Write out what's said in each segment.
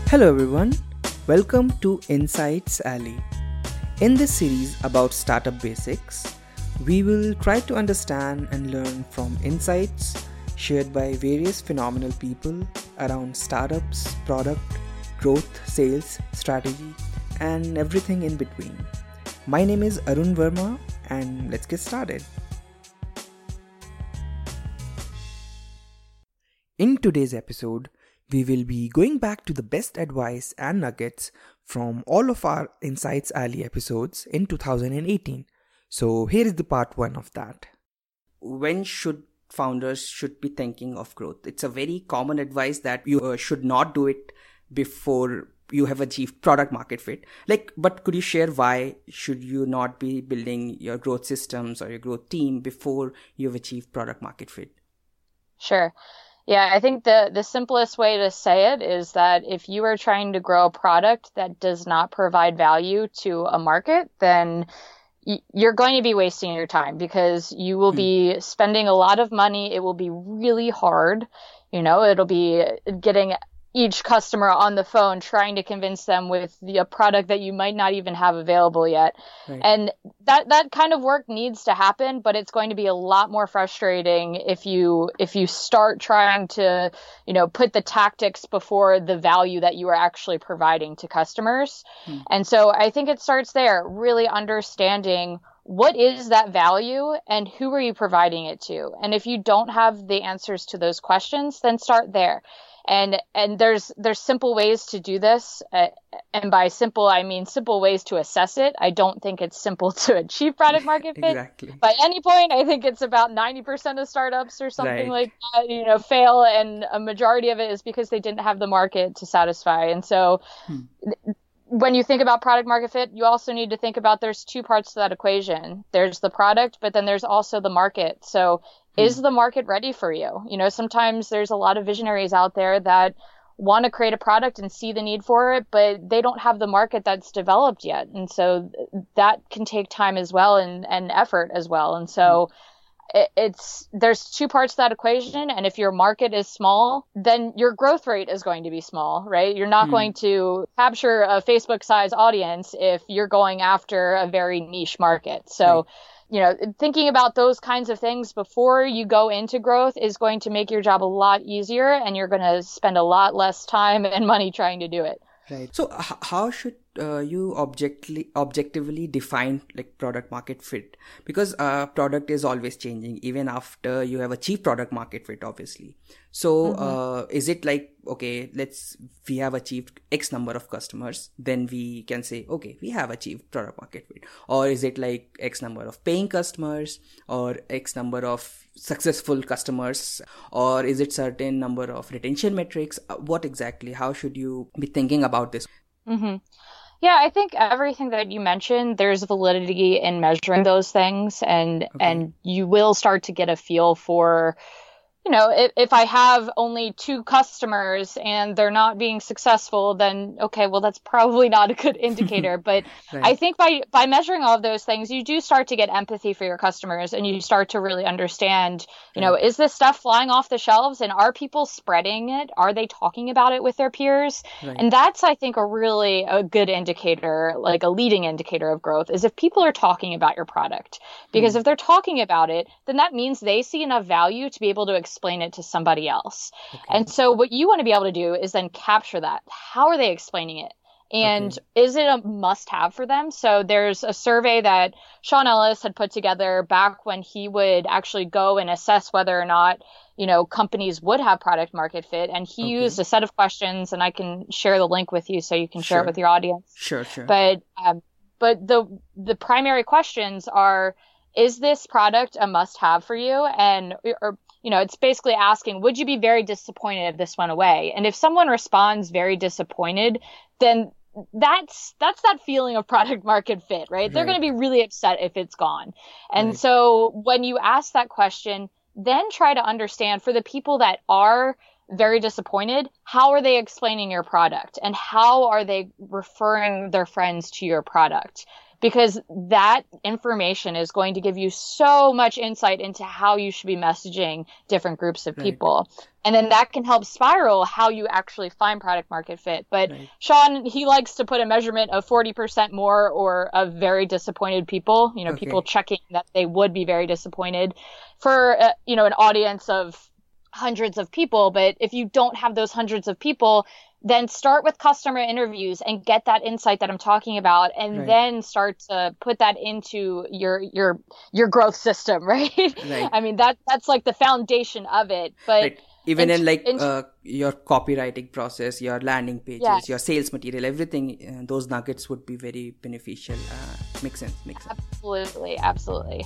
Hello everyone, welcome to Insights Alley. In this series about startup basics, we will try to understand and learn from insights shared by various phenomenal people around startups, product, growth, sales, strategy, and everything in between. My name is Arun Verma and let's get started. In today's episode, we will be going back to the best advice and nuggets from all of our Insights Alley episodes in 2018. So here is the part 1 of that. When should founders be thinking of growth? It's a very common advice that you should not do it before you have achieved product market fit. But could you share why should you not be building your growth systems or your growth team before you've achieved product market fit? Sure. Yeah, I think the simplest way to say it is that if you are trying to grow a product that does not provide value to a market, then you're going to be wasting your time because you will be spending a lot of money. It will be really hard. It'll be getting each customer on the phone, trying to convince them with a product that you might not even have available yet. Right. And that kind of work needs to happen, but it's going to be a lot more frustrating if you start trying to, put the tactics before the value that you are actually providing to customers. And so I think it starts there, really understanding what is that value and who are you providing it to? And if you don't have the answers to those questions, then start there. And there's simple ways to do this. And by simple, I mean simple ways to assess it. I don't think it's simple to achieve product market fit. Exactly. By any point, I think it's about 90% of startups or something like that, fail. And a majority of it is because they didn't have the market to satisfy. And so when you think about product market fit, you also need to think about there's two parts to that equation. There's the product, but then there's also the market. So is the market ready for you? Sometimes there's a lot of visionaries out there that want to create a product and see the need for it, but they don't have the market that's developed yet. And so that can take time as well and effort as well. And so there's two parts to that equation. And if your market is small, then your growth rate is going to be small, right? You're not going to capture a Facebook size audience if you're going after a very niche market. So, thinking about those kinds of things before you go into growth is going to make your job a lot easier, and you're going to spend a lot less time and money trying to do it. Right. So how should you objectively define product market fit? Because product is always changing even after you have achieved product market fit, obviously. So is it okay, we have achieved X number of customers, then we can say, okay, we have achieved product market fit? Or is it X number of paying customers or X number of successful customers, or is it certain number of retention metrics? What exactly? How should you be thinking about this? Yeah, I think everything that you mentioned, there's validity in measuring those things, and you will start to get a feel for, if I have only 2 customers and they're not being successful, then okay, well, that's probably not a good indicator. But right. I think by measuring all of those things, you do start to get empathy for your customers, and you start to really understand, is this stuff flying off the shelves, and are people spreading it? Are they talking about it with their peers? Right. And that's, I think, a good indicator, like a leading indicator of growth, is if people are talking about your product. Because if they're talking about it, then that means they see enough value to be able to explain it to somebody else. Okay. And so what you want to be able to do is then capture that. How are they explaining it? And is it a must-have for them? So there's a survey that Sean Ellis had put together back when he would actually go and assess whether or not, companies would have product market fit. And he used a set of questions, and I can share the link with you so you can share it with your audience. Sure. But the primary questions are, is this product a must-have for you? It's basically asking, would you be very disappointed if this went away? And if someone responds very disappointed, then that's that feeling of product market fit, right? They're going to be really upset if it's gone. And so when you ask that question, then try to understand, for the people that are very disappointed, how are they explaining your product, and how are they referring their friends to your product? because that information is going to give you so much insight into how you should be messaging different groups of people. And then that can help spiral how you actually find product market fit. But Sean, he likes to put a measurement of 40% more or of very disappointed people, people checking that they would be very disappointed for, an audience of hundreds of people. But if you don't have those hundreds of people, then start with customer interviews and get that insight that I'm talking about, and then start to put that into your growth system, right? I mean, that's like the foundation of it. But even in your copywriting process, your landing pages, your sales material, everything, those nuggets would be very beneficial. Makes sense. Absolutely.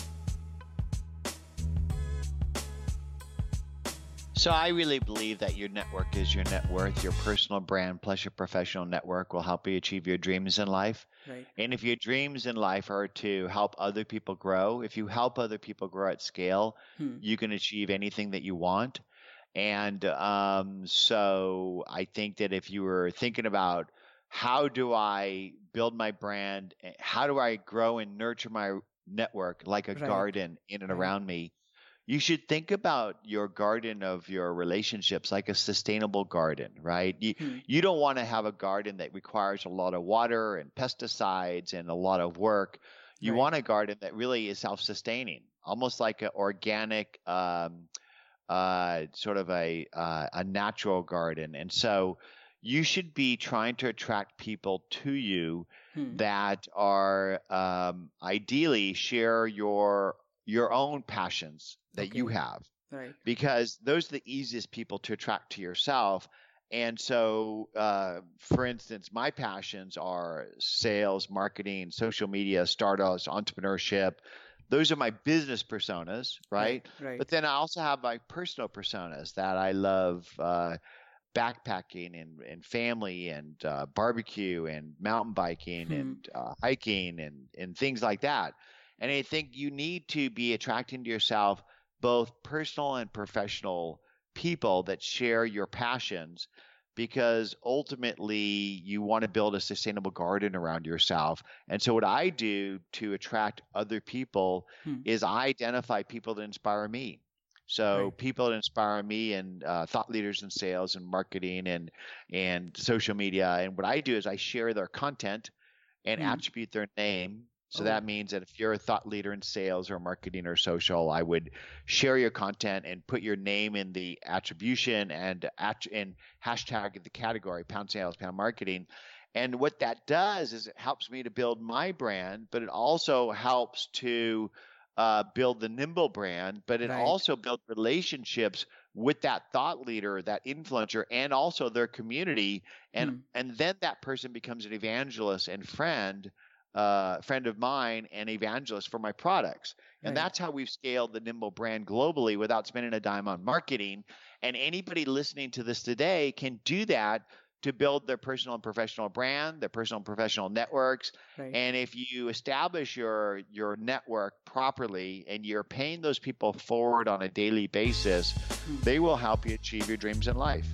So I really believe that your network is your net worth. Your personal brand plus your professional network will help you achieve your dreams in life. And if your dreams in life are to help other people grow, if you help other people grow at scale, you can achieve anything that you want. And so I think that if you were thinking about how do I build my brand, how do I grow and nurture my network like a garden in and around me, you should think about your garden of your relationships like a sustainable garden, right? You don't want to have a garden that requires a lot of water and pesticides and a lot of work. You want a garden that really is self-sustaining, almost like an organic, sort of a natural garden. And so you should be trying to attract people to you that are ideally share your own passions that you have, because those are the easiest people to attract to yourself. And so, for instance, my passions are sales, marketing, social media, startups, entrepreneurship. Those are my business personas, right? But then I also have my personal personas that I love, backpacking and family and barbecue and mountain biking and hiking and things like that. And I think you need to be attracting to yourself both personal and professional people that share your passions, because ultimately you want to build a sustainable garden around yourself. And so what I do to attract other people is I identify people that inspire me. So people that inspire me and thought leaders in sales and marketing and social media. And what I do is I share their content and attribute their name. So that means that if you're a thought leader in sales or marketing or social, I would share your content and put your name in the attribution and hashtag the category, pound sales, pound marketing. And what that does is it helps me to build my brand, but it also helps to build the Nimble brand, but it also builds relationships with that thought leader, that influencer, and also their community. And then that person becomes an evangelist and friend of mine and evangelist for my products. And that's how we've scaled the Nimble brand globally without spending a dime on marketing. And anybody listening to this today can do that to build their personal and professional brand, their personal and professional networks. And if you establish your network properly and you're paying those people forward on a daily basis, they will help you achieve your dreams in life.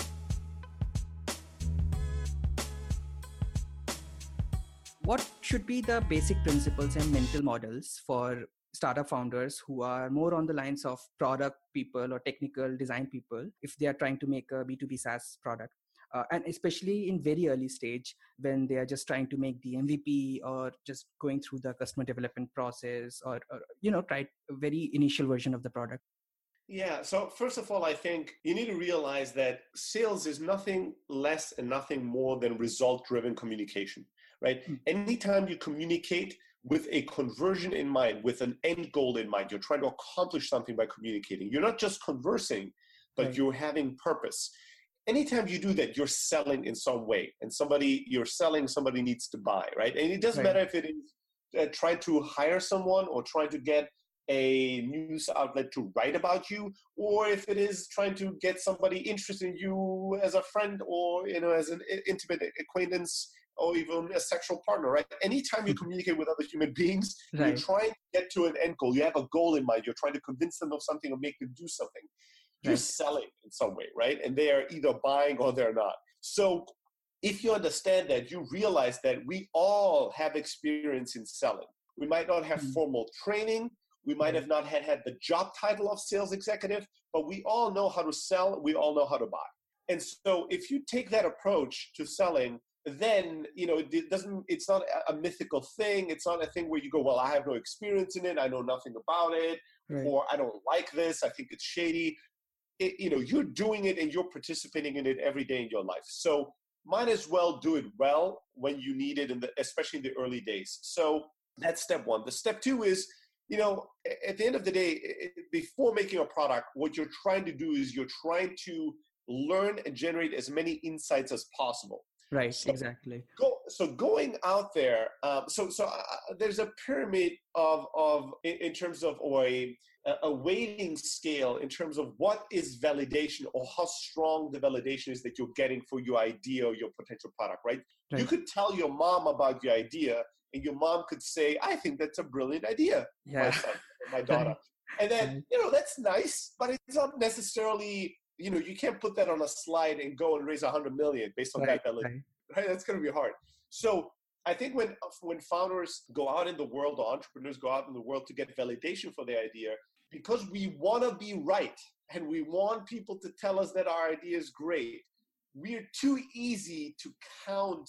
What should be the basic principles and mental models for startup founders who are more on the lines of product people or technical design people if they are trying to make a B2B SaaS product? And especially in very early stage when they are just trying to make the MVP or just going through the customer development process or try a very initial version of the product. Yeah. So first of all, I think you need to realize that sales is nothing less and nothing more than result-driven communication, right? Anytime you communicate with a conversion in mind, with an end goal in mind, you're trying to accomplish something by communicating. You're not just conversing, but you're having purpose. Anytime you do that, you're selling in some way, and somebody needs to buy, right? And it doesn't matter if it is trying to hire someone or trying to get a news outlet to write about you, or if it is trying to get somebody interested in you as a friend or as an intimate acquaintance or even a sexual partner, right? Anytime you communicate with other human beings, you're trying to get to an end goal. You have a goal in mind. You're trying to convince them of something or make them do something. You're selling in some way, right? And they are either buying or they're not. So if you understand that, you realize that we all have experience in selling. We might not have formal training. We might have not had the job title of sales executive, but we all know how to sell. We all know how to buy. And so if you take that approach to selling, then, it's not a mythical thing. It's not a thing where you go, well, I have no experience in it. I know nothing about it, or I don't like this. I think it's shady. You're doing it and you're participating in it every day in your life. So might as well do it well when you need it, especially in the early days. So that's step one. The step two is, at the end of the day, before making a product, what you're trying to do is you're trying to learn and generate as many insights as possible. Right, exactly. Going out there, there's a pyramid in terms of, or a weighting scale in terms of what is validation, or how strong the validation is that you're getting for your idea or your potential product, right? You could tell your mom about your idea, and your mom could say, I think that's a brilliant idea, my son, my daughter. And then, that's nice, but it's not necessarily, you can't put that on a slide and go and raise 100 million based on that validation. Right? That's going to be hard. So I think when founders go out in the world, or entrepreneurs go out in the world to get validation for their idea, because we want to be right and we want people to tell us that our idea is great, we're too easy to count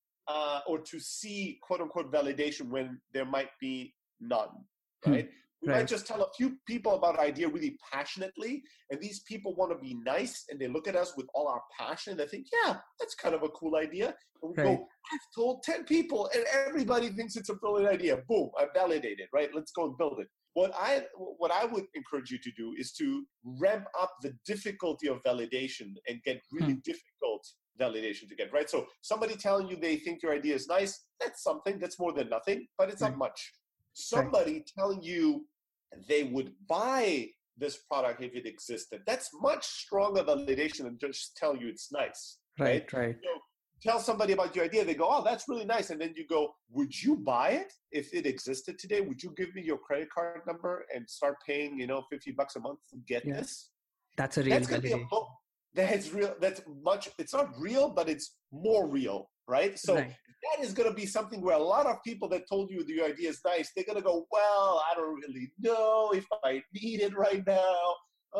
or to see quote unquote validation when there might be none, right? We might just tell a few people about our idea really passionately, and these people want to be nice, and they look at us with all our passion, and they think, yeah, that's kind of a cool idea. And we go, I've told 10 people, and everybody thinks it's a brilliant idea. Boom, I validated, right? Let's go and build it. What I would encourage you to do is to ramp up the difficulty of validation and get really difficult validation to get, right? So somebody telling you they think your idea is nice, that's something, that's more than nothing, but it's not much. Somebody telling you they would buy this product if it existed, that's much stronger validation than just tell you it's nice. Right. Tell somebody about your idea, they go, oh, that's really nice. And then you go, would you buy it if it existed today? Would you give me your credit card number and start paying, $50 a month to get this? That's a real validation. That's real. It's not real, but it's more real. Right? So that is going to be something where a lot of people that told you your idea is nice, they're going to go, well, I don't really know if I need it right now.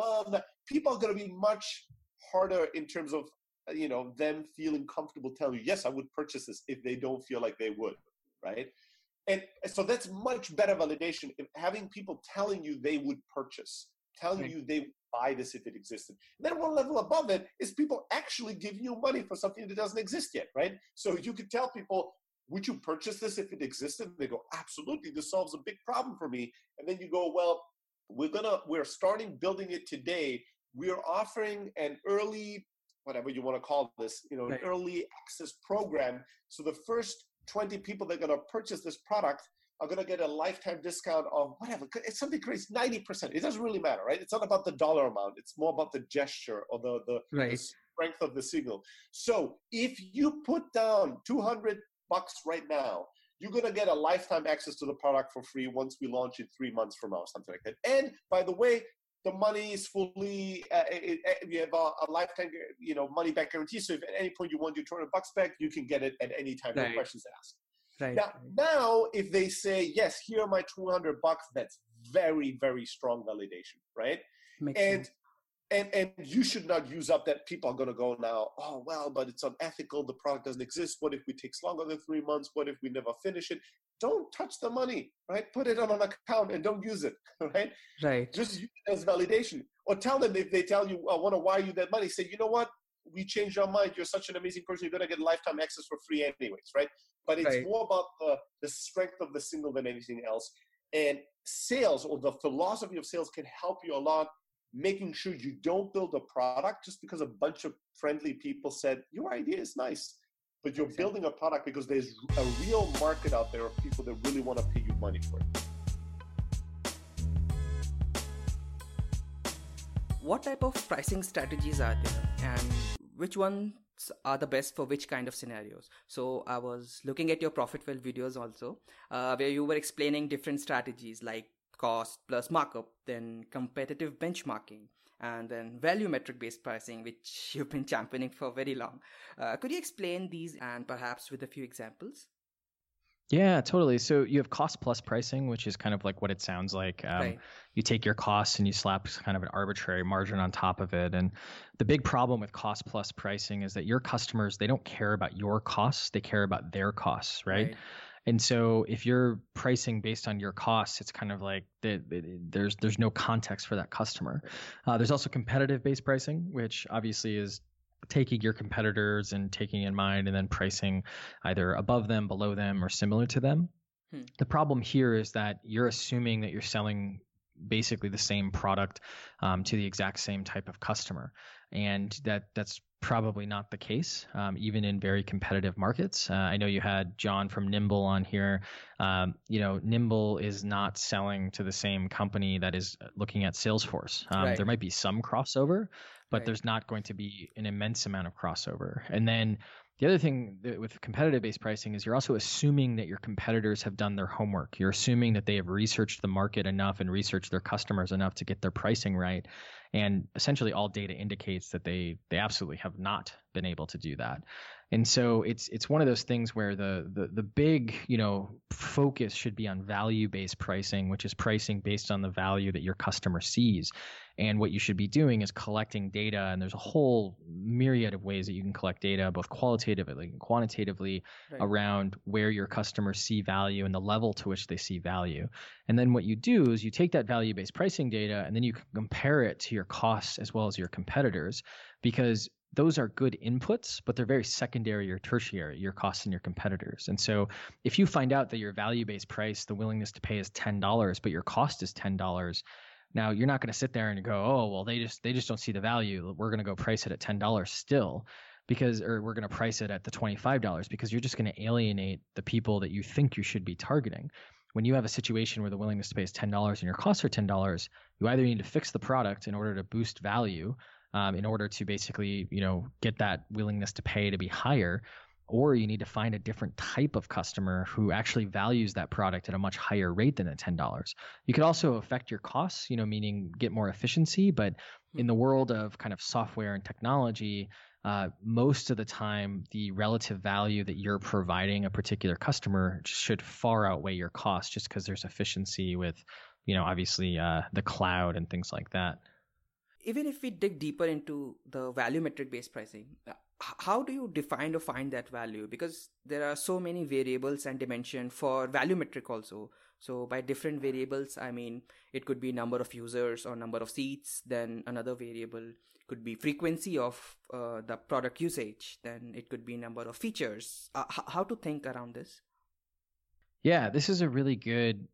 People are going to be much harder in terms of, them feeling comfortable telling you, yes, I would purchase this, if they don't feel like they would, right? And so that's much better validation, having people telling you they would purchase, telling you they would buy this if it existed. And then one level above it is people actually giving you money for something that doesn't exist yet, right? So you could tell people, would you purchase this if it existed? And they go, absolutely, this solves a big problem for me. And then you go, well, we're starting building it today. We're offering an early, whatever you want to call this, an early access program. So the first 20 people that are going to purchase this product are going to get a lifetime discount of whatever. It's something crazy, 90%. It doesn't really matter, right? It's not about the dollar amount. It's more about the gesture or the strength of the signal. So if you put down $200 right now, you're going to get a lifetime access to the product for free once we launch in 3 months from now, something like that. And by the way, the money is fully, you have a lifetime, money back guarantee. So if at any point you want your $200 back, you can get it at any time. No questions asked. Now, if they say, yes, here are my $200, that's very, very strong validation, right? And you should not use up that. People are going to go now, oh, well, but it's unethical. The product doesn't exist. What if it takes longer than 3 months? What if we never finish it? Don't touch the money, right? Put it on an account and don't use it, right? Just use it as validation. Or tell them, if they tell you, I want to wire you that money, say, you know what? We changed our mind. You're such an amazing person. You're going to get lifetime access for free anyways, right? But it's more about the strength of the signal than anything else. And sales, or the philosophy of sales, can help you a lot, making sure you don't build a product just because a bunch of friendly people said, your idea is nice. But you're building a product because there's a real market out there of people that really want to pay you money for it. What type of pricing strategies are there, and which ones are the best for which kind of scenarios? So I was looking at your Profitwell videos also, where you were explaining different strategies like cost plus markup, then competitive benchmarking, and then value metric based pricing, which you've been championing for very long. Could you explain these and perhaps with a few examples? Yeah, totally. So you have cost plus pricing, which is kind of like what it sounds like. Right. You take your costs and you slap kind of an arbitrary margin on top of it. And the big problem with cost plus pricing is that your customers, they don't care about your costs, they care about their costs, right? And so if you're pricing based on your costs, it's kind of like there's no context for that customer. There's also competitive based pricing, which obviously is taking your competitors and taking in mind and then pricing either above them, below them, or similar to them. The problem here is that you're assuming that you're selling basically the same product to the exact same type of customer. And that's probably not the case, even in very competitive markets. I know you had John from Nimble on here. Nimble is not selling to the same company that is looking at Salesforce. There might be some crossover, but there's not going to be an immense amount of crossover. And then the other thing with competitive-based pricing is you're also assuming that your competitors have done their homework. You're assuming that they have researched the market enough and researched their customers enough to get their pricing right. And essentially all data indicates that they absolutely have not been able to do that. And so it's one of those things where the big, focus should be on value-based pricing, which is pricing based on the value that your customer sees. And what you should be doing is collecting data, and there's a whole myriad of ways that you can collect data, both qualitatively and quantitatively, around where your customers see value and the level to which they see value. And then what you do is you take that value-based pricing data and then you can compare it to your costs as well as your competitors, because those are good inputs, but they're very secondary or tertiary, your costs and your competitors. And so if you find out that your value-based price, the willingness to pay is $10, but your cost is $10, now you're not going to sit there and go, oh, well, they just don't see the value. We're going to go price it at $10 still, or we're going to price it at the $25, because you're just going to alienate the people that you think you should be targeting. When you have a situation where the willingness to pay is $10 and your costs are $10, you either need to fix the product in order to boost value, in order to basically, get that willingness to pay to be higher, or you need to find a different type of customer who actually values that product at a much higher rate than the $10. You could also affect your costs, meaning get more efficiency. But in the world of kind of software and technology, most of the time, the relative value that you're providing a particular customer should far outweigh your cost, just because there's efficiency with, obviously the cloud and things like that. Even if we dig deeper into the value metric based pricing, how do you define or find that value? Because there are so many variables and dimension for value metric also. So by different variables, I mean, it could be number of users or number of seats. Then another variable could be frequency of the product usage. Then it could be number of features. How to think around this? Yeah, this is a really good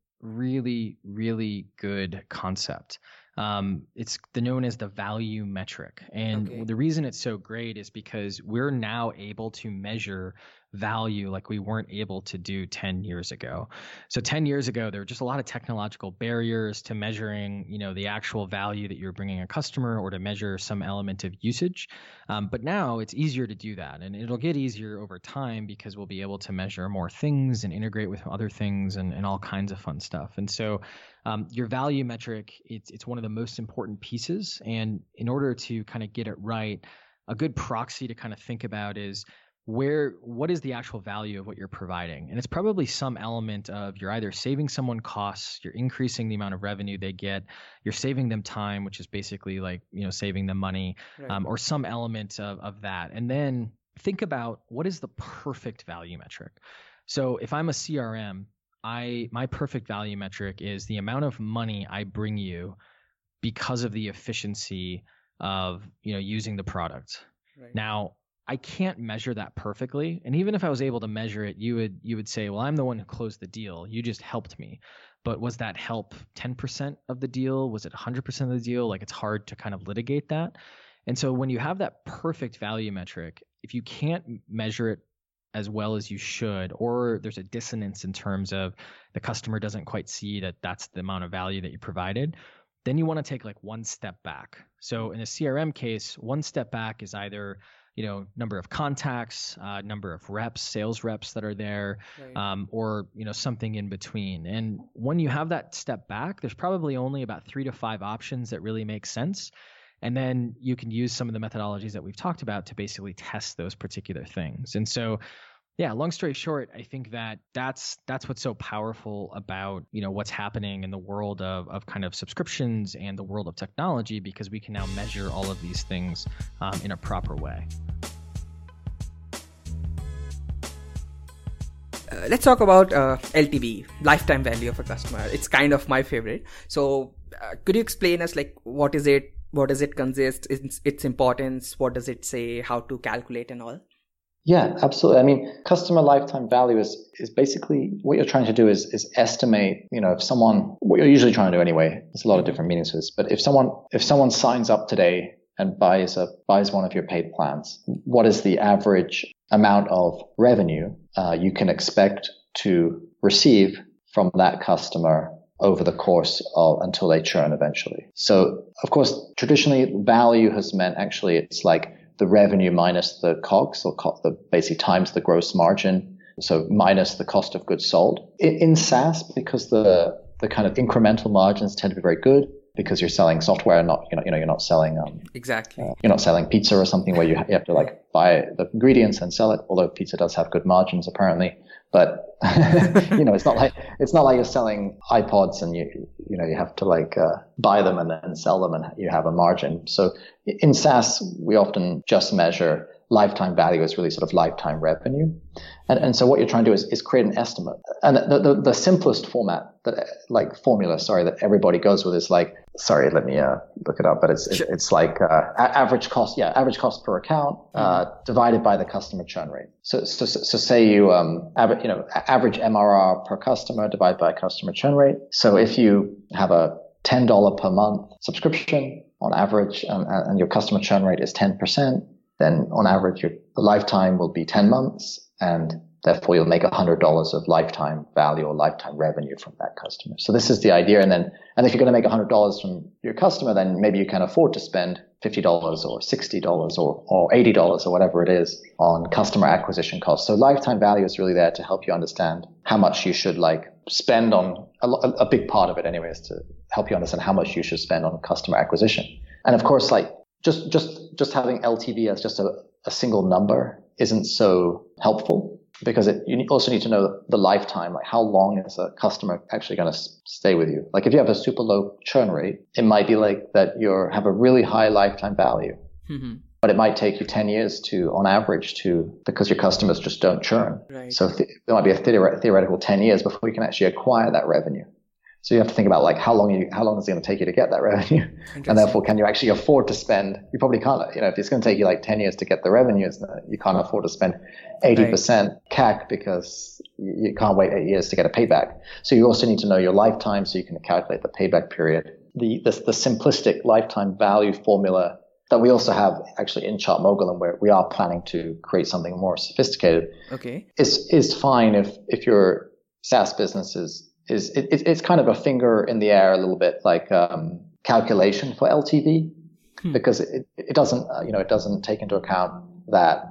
concept. It's known as the value metric. And the reason it's so great is because we're now able to measure value like we weren't able to do 10 years ago. So 10 years ago, there were just a lot of technological barriers to measuring, the actual value that you're bringing a customer, or to measure some element of usage. But now it's easier to do that, and it'll get easier over time because we'll be able to measure more things and integrate with other things and all kinds of fun stuff. And so your value metric, it's one of the most important pieces. And in order to kind of get it right, a good proxy to kind of think about is what is the actual value of what you're providing? And it's probably some element of you're either saving someone costs, you're increasing the amount of revenue they get, you're saving them time, which is basically like, saving them money, or some element of that. And then think about what is the perfect value metric. So if I'm a CRM, my perfect value metric is the amount of money I bring you because of the efficiency of, using the product. Right. Now, I can't measure that perfectly. And even if I was able to measure it, you would say, well, I'm the one who closed the deal. You just helped me. But was that help 10% of the deal? Was it 100% of the deal? Like, it's hard to kind of litigate that. And so when you have that perfect value metric, if you can't measure it as well as you should, or there's a dissonance in terms of the customer doesn't quite see that that's the amount of value that you provided, then you want to take like one step back. So in a CRM case, one step back is either number of contacts, number of reps, sales reps that are there, right. Or, something in between. And when you have that step back, there's probably only about 3 to 5 options that really make sense. And then you can use some of the methodologies that we've talked about to basically test those particular things. And so, yeah, long story short, I think that's what's so powerful about, what's happening in the world of kind of subscriptions and the world of technology, because we can now measure all of these things in a proper way. Let's talk about LTV, lifetime value of a customer. It's kind of my favorite. So could you explain us, like, what is it? What does it consist? Its importance? What does it say? How to calculate and all? Yeah, absolutely. I mean, customer lifetime value is basically what you're trying to do is estimate, if someone, what you're usually trying to do anyway, there's a lot of different meanings to this, but if someone signs up today and buys one of your paid plans, what is the average amount of revenue you can expect to receive from that customer over the course of until they churn eventually? So, of course, traditionally, value has meant actually it's like the revenue minus the COGS, or the basically times the gross margin, so minus the cost of goods sold. In SaaS, because the kind of incremental margins tend to be very good, because you're selling software, and not you're not selling exactly. You're not selling pizza or something where you have to like buy the ingredients and sell it. Although pizza does have good margins apparently, but it's not like you're selling iPods and you have to like buy them and then sell them and you have a margin. So in SaaS, we often just measure lifetime value as really sort of lifetime revenue. And so what you're trying to do is create an estimate. And the simplest formula that everybody goes with is like, sorry, let me look it up, but it's like average cost per account divided by the customer churn rate. So say you average MRR per customer divided by customer churn rate. So if you have a $10 per month subscription on average, and your customer churn rate is 10%, then on average the lifetime will be 10 months, and therefore you'll make $100 of lifetime value or lifetime revenue from that customer. So this is the idea. And if you're going to make $100 from your customer, then maybe you can afford to spend $50 or $60 or $80 or whatever it is on customer acquisition costs. So lifetime value is really there to help you understand how much you should like spend on a big part of it anyway, is to help you understand how much you should spend on customer acquisition. And of course, like just having LTV as just a single number isn't so helpful, because you also need to know the lifetime, like how long is a customer actually going to stay with you. Like if you have a super low churn rate, it might be like that have a really high lifetime value, but it might take you 10 years on average because your customers just don't churn. Right. So there might be a theoretical 10 years before you can actually acquire that revenue. So you have to think about like how long is it going to take you to get that revenue, and therefore can you actually afford to spend? You probably can't. If it's going to take you like 10 years to get the revenue, you can't afford to spend 80% CAC, because you can't wait 8 years to get a payback. So you also need to know your lifetime so you can calculate the payback period. The simplistic lifetime value formula that we also have actually in ChartMogul, and where we are planning to create something more sophisticated. Okay, is fine if your SaaS business it's kind of a finger in the air a little bit, like calculation for LTV, because it doesn't take into account that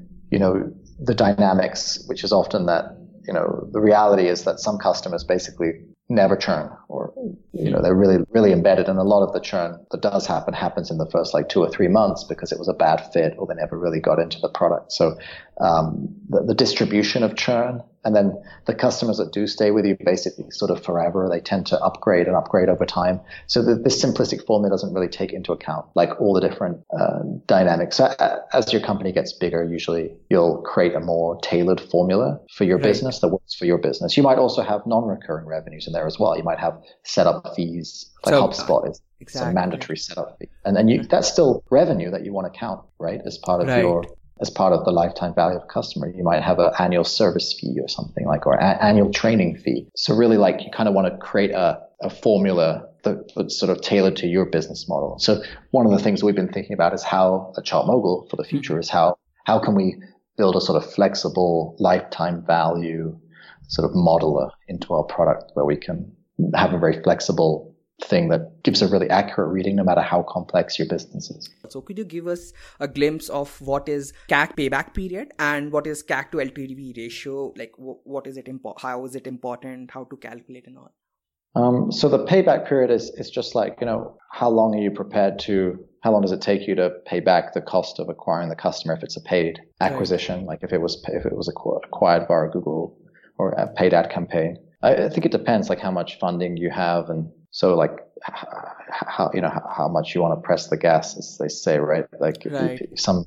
the dynamics, which is often that the reality is that some customers basically never churn, or they're really really embedded, and a lot of the churn that does happens in the first like 2 or 3 months because it was a bad fit or they never really got into the product. So the distribution of churn, and then the customers that do stay with you basically sort of forever, they tend to upgrade over time. So this simplistic formula doesn't really take into account like all the different dynamics. So as your company gets bigger, usually you'll create a more tailored formula for your business that works for your business. You might also have non-recurring revenues in there as well. You might have setup fees, like HubSpot is a mandatory setup fee, and then that's still revenue that you want to count, right, as part of as part of the lifetime value of a customer. You might have an annual service fee or something like, or an annual training fee. So really, like, you kind of want to create a formula that's sort of tailored to your business model. So one of the things we've been thinking about is how at ChartMogul for the future is how can we build a sort of flexible lifetime value sort of modeler into our product, where we can have a very flexible thing that gives a really accurate reading no matter how complex your business is. So could you give us a glimpse of what is CAC payback period and what is CAC to LTV ratio? Like what is it, how is it important, how to calculate and all? So the payback period is just like, how long does it take you to pay back the cost of acquiring the customer if it's a paid acquisition, like if it was acquired via Google or a paid ad campaign. I think it depends, like how much funding you have, and so like how much you want to press the gas, as they say, right? Like some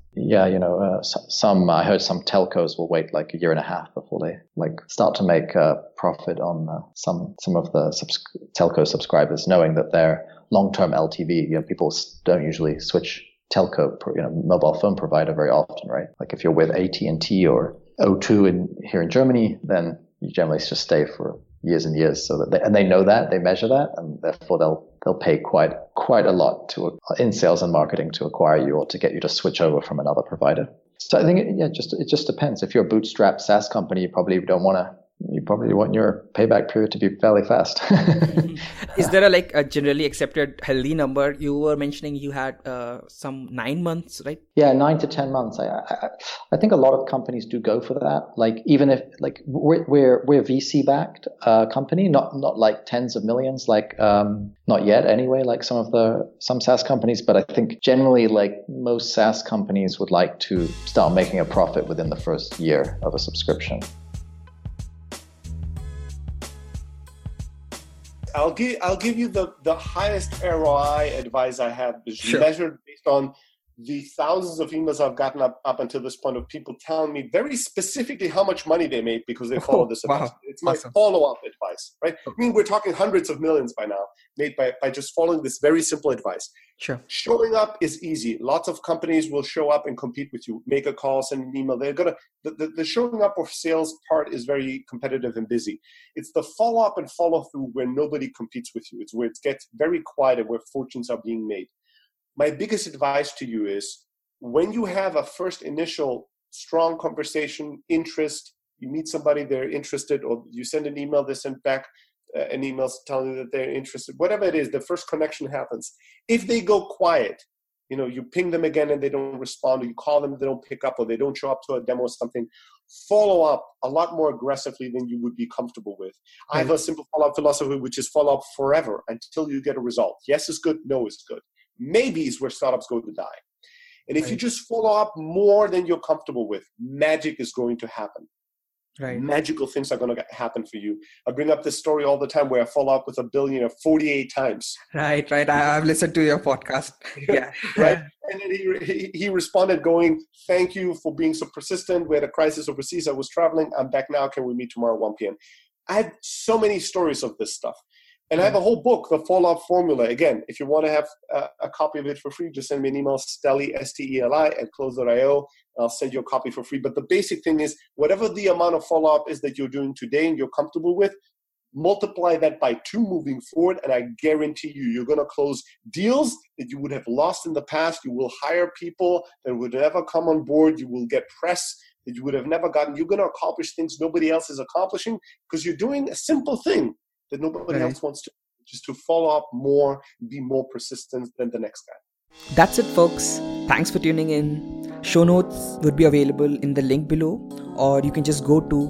I heard some telcos will wait like a year and a half before they like start to make a profit on some of the telco subscribers, knowing that their long-term LTV. People don't usually switch telco, mobile phone provider very often, right? Like if you're with AT&T or O2 here in Germany, then you generally just stay for years and years. So that they know that, they measure that, and therefore they'll pay quite a lot in sales and marketing to acquire you or to get you to switch over from another provider. So I think it just depends. If you're a bootstrap SaaS company, you probably want your payback period to be fairly fast. Is there a generally accepted healthy number? You were mentioning you had some 9 months, right? Yeah, 9 to 10 months. I think a lot of companies do go for that. Like even if like we're VC backed company, not like tens of millions, like not yet anyway, like some SaaS companies. But I think generally like most SaaS companies would like to start making a profit within the first year of a subscription. I'll give you the highest ROI advice I have, is measured based on the thousands of emails I've gotten up until this point of people telling me very specifically how much money they made because they follow this advice. Wow. It's my follow-up advice, right? I mean, we're talking hundreds of millions by now made by just following this very simple advice. Sure. Showing up is easy. Lots of companies will show up and compete with you. Make a call, send an email. They're gonna the showing up of sales part is very competitive and busy. It's the follow-up and follow-through where nobody competes with you. It's where it gets very quiet and where fortunes are being made. My biggest advice to you is when you have a first initial strong conversation, interest, you meet somebody, they're interested, or you send an email, they send back an email telling you that they're interested, whatever it is, the first connection happens. If they go quiet, you ping them again and they don't respond, or you call them, they don't pick up, or they don't show up to a demo or something, follow up a lot more aggressively than you would be comfortable with. I have a simple follow-up philosophy, which is follow up forever until you get a result. Yes is good, no is good. Maybe is where startups go to die. And if you just follow up more than you're comfortable with, magic is going to happen. Right. Magical things are going to happen for you. I bring up this story all the time where I follow up with a billionaire 48 times. Right. I've listened to your podcast. Yeah. Right. And then he responded going, "Thank you for being so persistent. We had a crisis overseas. I was traveling. I'm back now. Can we meet tomorrow at 1 p.m.? I have so many stories of this stuff. And I have a whole book, The Follow-Up Formula. Again, if you want to have a copy of it for free, just send me an email, Steli, S-T-E-L-I, @close.io. I'll send you a copy for free. But the basic thing is, whatever the amount of follow-up is that you're doing today and you're comfortable with, multiply that by 2 moving forward, and I guarantee you're going to close deals that you would have lost in the past. You will hire people that would never come on board. You will get press that you would have never gotten. You're going to accomplish things nobody else is accomplishing because you're doing a simple thing that nobody else wants to, just to follow up more, be more persistent than the next guy. That's it, folks. Thanks for tuning in. Show notes would be available in the link below, or you can just go to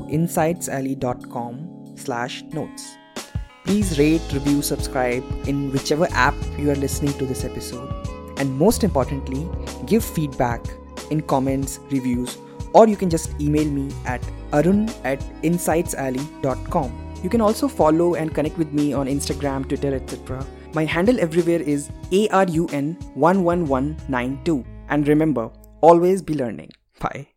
insightsalley.com/notes. Please rate, review, subscribe in whichever app you are listening to this episode. And most importantly, give feedback in comments, reviews, or you can just email me at arun@insightsalley.com. You can also follow and connect with me on Instagram, Twitter, etc. My handle everywhere is ARUN11192. And remember, always be learning. Bye.